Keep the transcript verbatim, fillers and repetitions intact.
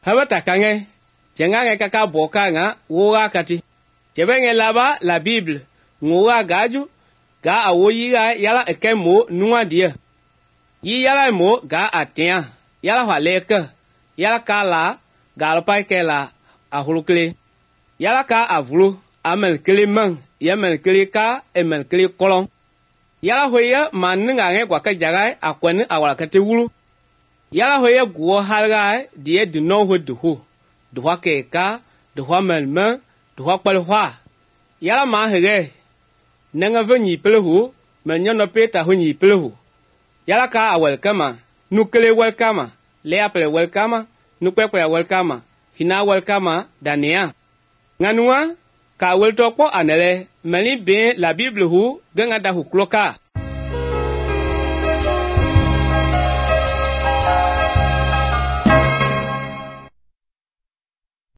Habata kange, jengange kaka boka nga woga kati. Jebenge laba la Bible, ngoga gaju, ga awoyi ga yala eke mo nunga dia. Yi yala mo ga atia, yala haleka, yala ka la, ga alpai ke la ahulukle. Yala ka avulu, amel kili mang, yamel kili ka, emel kili kolong. Yala hoya maninga nge kwa kajagai akwen awalakate wulu. Yala hoya guo halgai die du no ho duhu. Duha ke ka, duha melme, duha kwalhwa. Yala ma hege. Nenga venyi pelehu, menyono peta hunyi pelehu. Yala ka a welkama, nukele welkama, leaple welkama, nukpekwe welkama, hina welkama, dania. Nganua, ka weltopo anele, meni ben la Bible hu, genga da hu kloka.